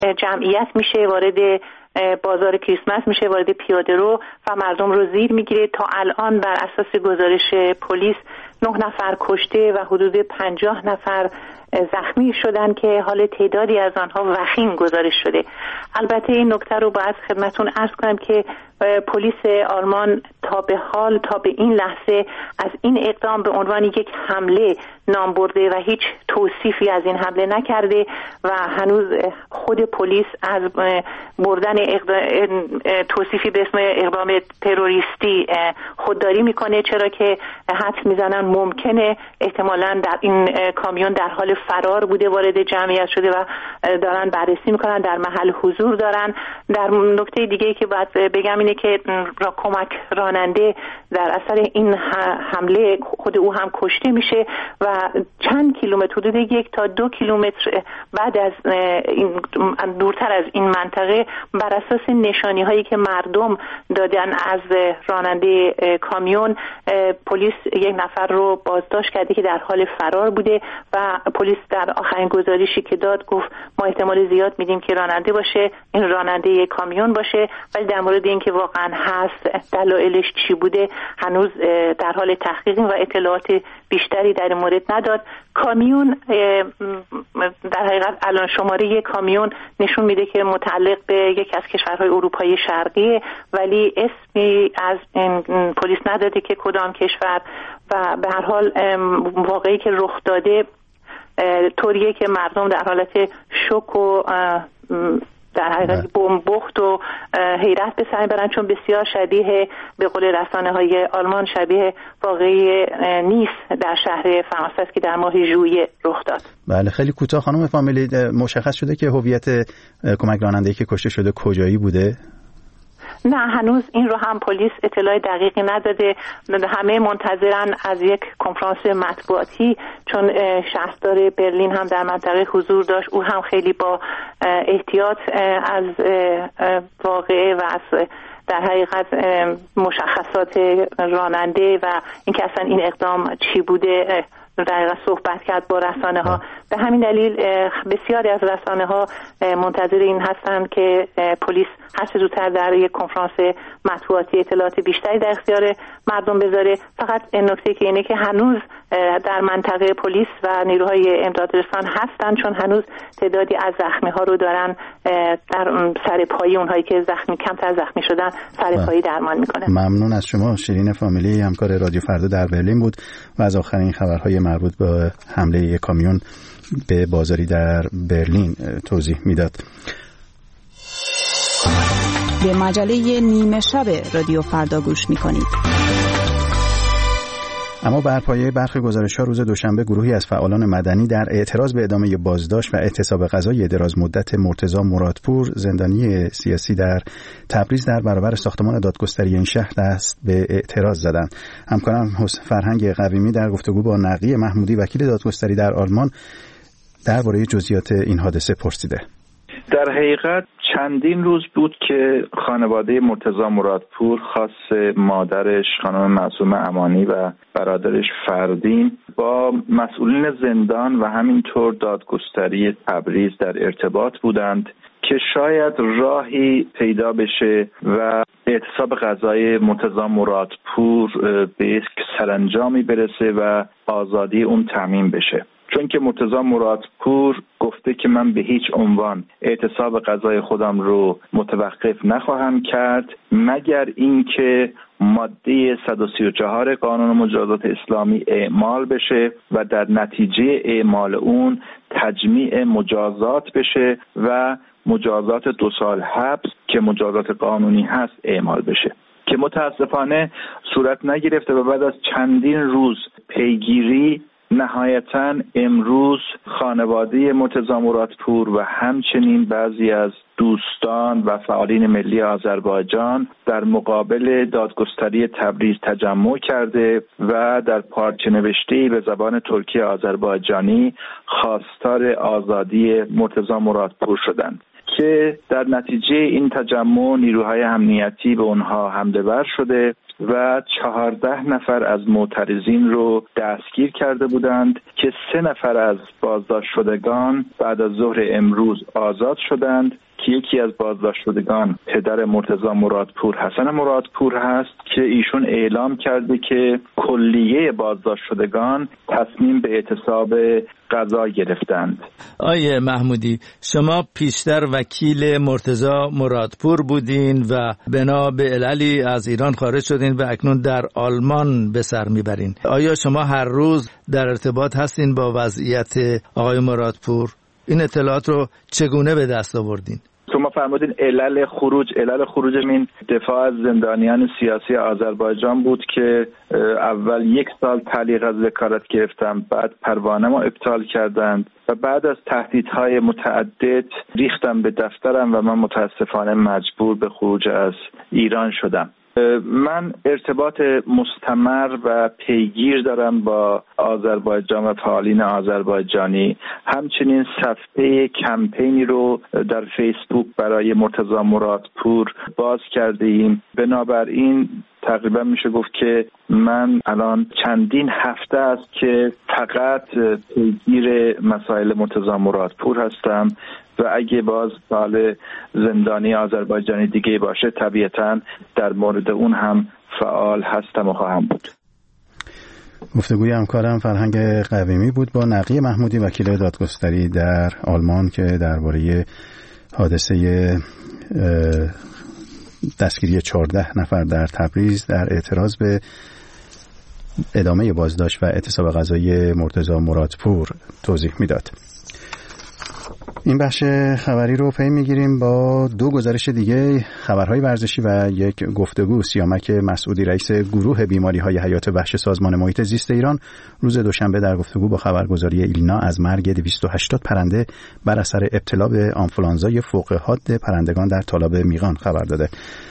جمعیت میشه، وارد بازار کریسمس میشه، وارد پیاده رو و مردم رو زیر میگیره. تا الان بر اساس گزارش پلیس 9 نفر کشته و حدود 50 نفر زخمی شدن که حال تعدادی از آنها وخیم گزارش شده. البته این نکته رو باید خدمتون عرض کنم که پلیس آلمان تا به این لحظه از این اقدام به عنوان یک حمله نام برده و هیچ توصیفی از این حمله نکرده و هنوز خود پلیس از بردن توصیفی به اسم اقدام تروریستی خودداری میکنه، چرا که حدس میزنن ممکنه احتمالاً در این کامیون در حال فرار بوده، وارد جمعیت شده و دارن بررسی میکنن، در محل حضور دارن. در نکته دیگه که باید بگم اینه که کمک راننده در اثر این حمله خود او هم کشته میشه و چند کیلومتر، حدود 1 تا 2 کیلومتر بعد از دورتر از این منطقه، بر اساس نشانی هایی که مردم دادن از راننده کامیون، پلیس 1 نفر رو بازداشت کرده که در حال فرار بوده و پلیس در آخرین گزارشی که داد گفت ما احتمال زیاد میدیم که راننده باشه، این راننده کامیون باشه، ولی در مورد اینکه واقعا هست دلایلش چی بوده هنوز در حال تحقیق و اطلاعات بیشتری در این مورد نداد. کامیون در حقیقت الان شماره کامیون نشون میده که متعلق به یک از کشورهای اروپای شرقی، ولی اسمی از پلیس نداده که کدام کشور و به هر حال واقعی که رخ داده طوریه که مردم در حالت شوک و در حقیقت بنبخت و حیرت به سر برن، چون بسیار شبیه به قول رسانه‌های آلمان شبیه واقعی نیس در شهر فرانسه که در ماه ژوئیه رخ داد. بله، خیلی کوتاه خانم فامیلی، مشخص شده که هویت کمک راننده‌ای که کشته شده کجایی بوده؟ نه، هنوز این رو هم پلیس اطلاع دقیقی نداده. همه منتظرن از یک کنفرانس مطبوعاتی، چون شهردار برلین هم در منطقه حضور داشت. او هم خیلی با احتیاط از واقعه و از در حقیقت مشخصات راننده و اینکه اصلا این اقدام چی بوده در حقیقت صحبت کرد با رسانه ها. به همین دلیل بسیاری از رسانه ها منتظر این هستند که پلیس هر چه زودتر در یک کنفرانس مطبوعاتی اطلاعات بیشتری در اختیار مردم بذاره. فقط نکته که اینه که هنوز در منطقه پلیس و نیروهای امدادرسان هستند، چون هنوز تعدادی از زخمی ها رو دارن در سر پایی اونهایی که کمتر زخمی شدن سر پایی درمان میکنه. ممنون از شما. شیرین فامیلی، همکار رادیو فردا در برلین بود و از آخرین خبرهای مربوط به حمله یک کامیون به بازاری در برلین توضیح میداد. به مجله نیمه شب رادیو فردا گوش میکنید. اما بر پایه برخی گزارش‌ها روز دوشنبه گروهی از فعالان مدنی در اعتراض به ادامه بازداشت و اعتصاب قضایی دراز مدت مرتضی مرادپور، زندانی سیاسی در تبریز، در برابر ساختمان دادگستری این شهر دست به اعتراض زدند. همکارم فرهنگ قویمی در گفتگو با نقی محمودی، وکیل دادگستری در آلمان، درباره جزئیات این حادثه پرسیده. در حقیقت چندین روز بود که خانواده مرتضی مرادپور خاص مادرش خانم معصومه امانی و برادرش فردین با مسئولین زندان و همینطور دادگستری تبریز در ارتباط بودند که شاید راهی پیدا بشه و اعتصاب قضایی مرتضی مرادپور به یک سرانجامی برسه و آزادی اون تامین بشه. چون که مرتضی مرادپور گفته که من به هیچ عنوان اعتصاب قضای خودم رو متوقف نخواهم کرد مگر اینکه ماده 134 قانون مجازات اسلامی اعمال بشه و در نتیجه اعمال اون تجمیع مجازات بشه و مجازات 2 سال حبس که مجازات قانونی هست اعمال بشه، که متاسفانه صورت نگرفته و بعد از چندین روز پیگیری نهایتاً امروز خانواده مرتضی مرادپور و همچنین بعضی از دوستان و فعالین ملی آذربایجان در مقابل دادگستری تبریز تجمع کرده و در پارچه نوشته‌ای به زبان ترکی آذربایجانی خواستار آزادی مرتضی مرادپور شدند که در نتیجه این تجمع نیروهای امنیتی به اونها حمله ور شده و 14 نفر از معترضین رو دستگیر کرده بودند که 3 نفر از بازداشت شدگان بعد از ظهر امروز آزاد شدند که یکی از بازداشت شدگان پدر مرتضی مرادپور حسن مرادپور هست که ایشون اعلام کرده که کلیه بازداشت شدگان تصمیم به اعتصاب قضا گرفتند. آیه محمودی، شما پیشتر وکیل مرتضی مرادپور بودین و بنا به عللی از ایران خارج شدین و اکنون در آلمان به سر میبرین. آیا شما هر روز در ارتباط هستین با وضعیت آقای مرادپور؟ این اطلاعات رو چگونه به دست آوردین؟ شما فرمودین علل خروج این دفاع از زندانیان سیاسی آذربایجان بود که اول 1 سال تعلیق از وکالت گرفتم، بعد پروانه ما ابطال کردند و بعد از تهدیدهای متعدد ریختم به دفترم و من متاسفانه مجبور به خروج از ایران شدم. من ارتباط مستمر و پیگیر دارم با آذربایجان و فعالین آذربایجانی. همچنین صفحه کمپینی رو در فیسبوک برای مرتضی مرادپور باز کرده ایم. بنابراین تقریبا میشه گفت که من الان چندین هفته است که فقط پیگیر مسائل مرتضی مرادپور هستم و اگه باز سال زندانی آذربایجانی دیگه باشه طبیعتاً در مورد اون هم فعال هستم و خواهم بود. گفتگوی همکارم فرهنگ قویمی بود با نقی محمودی، وکیل دادگستری در آلمان، که درباره حادثه دستگیری 14 نفر در تبریز در اعتراض به ادامه بازداشت و اعتصاب قضایی مرتضی مرادپور توضیح میداد. این بخش خبری رو پی میگیریم با 2 گزارش دیگه، خبرهای ورزشی و یک گفتگو. سیامک مسعودی، رئیس گروه بیماری‌های حیات وحش سازمان محیط زیست ایران، روز دوشنبه در گفتگو با خبرگزاری ایلنا از مرگ 280 پرنده بر اثر ابتلا به آنفولانزای فوق حاد پرندگان در تالاب میغان خبر داده.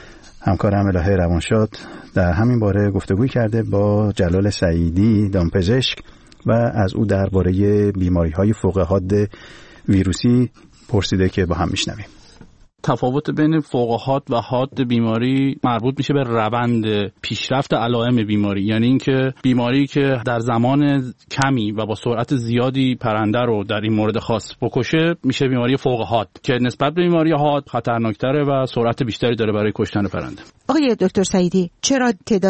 همکارم الهه روانشاد در همین باره گفتگوی کرده با جلال سعیدی، دامپزشک، و از او درباره بیماری‌های فوق حاد ویروسی پرسیده که با هم میشنویم. تفاوت بین فوق حاد و حاد بیماری مربوط میشه به روند پیشرفت علائم بیماری، یعنی اینکه بیماری که در زمان کمی و با سرعت زیادی پرنده رو در این مورد خاص بکشه میشه بیماری فوق حاد که نسبت به بیماری حاد خطرناکتره و سرعت بیشتری داره برای کشتن پرنده. آقای دکتر سعیدی، چرا تعداد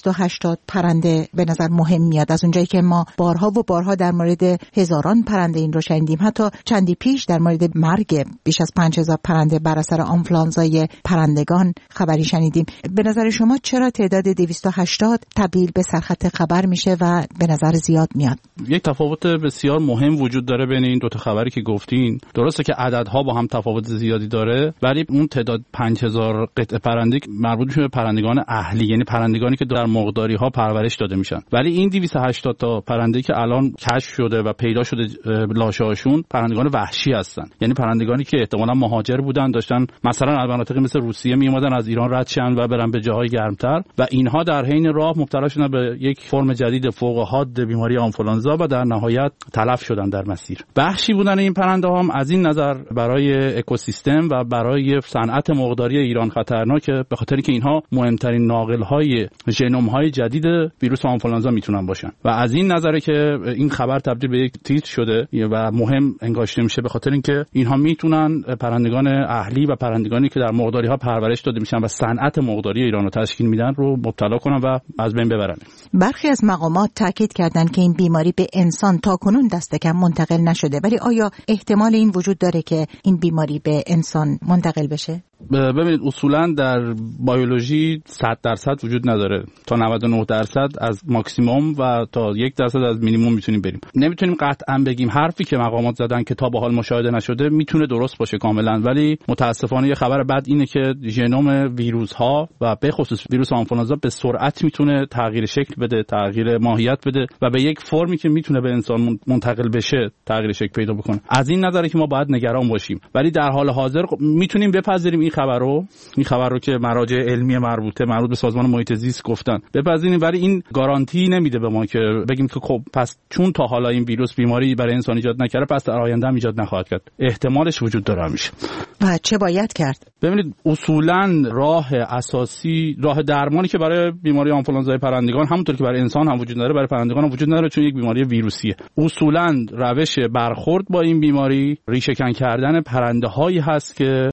280 پرنده به نظر مهم میاد؟ از اونجایی که ما بارها و بارها در مورد هزاران پرنده این رو شنیدیم، حتی چندی پیش در مورد مرگ بیش از 5000 پرنده بر اثر آنفولانزای پرندگان خبری شنیدیم. به نظر شما چرا تعداد 280 تبدیل به سرخط خبر میشه و به نظر زیاد میاد؟ یک تفاوت بسیار مهم وجود داره بین این 2 تا خبری که گفتین. درسته که عددها با هم تفاوت زیادی داره، ولی اون تعداد 5000 قطعه پرنده مربوط میشه به پرندگان اهلی، یعنی پرندگانی که در مرغداری ها پرورش داده میشن. ولی این 280 تا پرنده که الان کشف شده و پیدا شده لاشه‌هاشون پرندگان وحشی هستن، یعنی پرندگانی که احتمالاً مهاجر بودن، داشتن مثلا از مناطقی مثل روسیه می اومدن از ایران رد شن و برن به جاهای گرمتر و اینها در حین راه مبتلا شدن به یک فرم جدید فوق حاد بیماری آنفولانزا و در نهایت تلف شدن در مسیر. وحشی بودن این پرنده هم از این نظر برای اکوسیستم و برای صنعت مرغداری ایران خطرناکه، به خاطر اینکه اینها مهمترین ناقل‌های ژنوم‌های جدید ویروس آنفولانزا میتونن باشن و از این نظره که این خبر تبدیل به یک تیتر شده و مهم انگاشته میشه، به خاطر اینکه اینها میتونن پرندگان اهلی و پرندگانی که در مرغداری ها پرورش داده میشن و صنعت مرغداری ایران رو تشکیل میدن رو مبتلا کنن و از بین ببرن. برخی از مقامات تاکید کردند که این بیماری به انسان تاکنون دست کم منتقل نشده، ولی آیا احتمال این وجود داره که این بیماری به انسان منتقل بشه؟ ببینید، اصولا در بیولوژی 100% وجود نداره، تا 99% از ماکسیموم و تا 1% از مینیموم میتونیم بریم. نمیتونیم قطعا بگیم حرفی که مقامات زدن که تا به حال مشاهده نشده میتونه درست باشه کاملا، ولی متاسفانه یه خبر بد اینه که ژنوم ویروس ها و به خصوص ویروس آنفولانزا به سرعت میتونه تغییر شکل بده، تغییر ماهیت بده و به یک فرمی که میتونه به انسان منتقل بشه تغییر شکل پیدا بکنه. از این نظره که ما باید نگران باشیم، ولی در حال حاضر میتونیم بپذیریم این این خبر رو که مراجع علمی مربوط به سازمان محیط زیست گفتن بپذیریم، ولی این گارانتی نمیده به ما که بگیم که خب پس چون تا حالا این ویروس بیماری برای انسان ایجاد نکرده پس در آینده هم ایجاد نخواهد کرد. احتمالش وجود داره همیشه. و چه باید کرد؟ ببینید اصولاً راه اساسی، راه درمانی که برای بیماری آنفولانزای پرندگان همونطور که برای انسان هم وجود داره برای پرندگان هم وجود نداره، چون یک بیماری ویروسیه. اصولاً روش برخورد با این بیماری ریشه‌کن کردن پرنده‌هایی هست که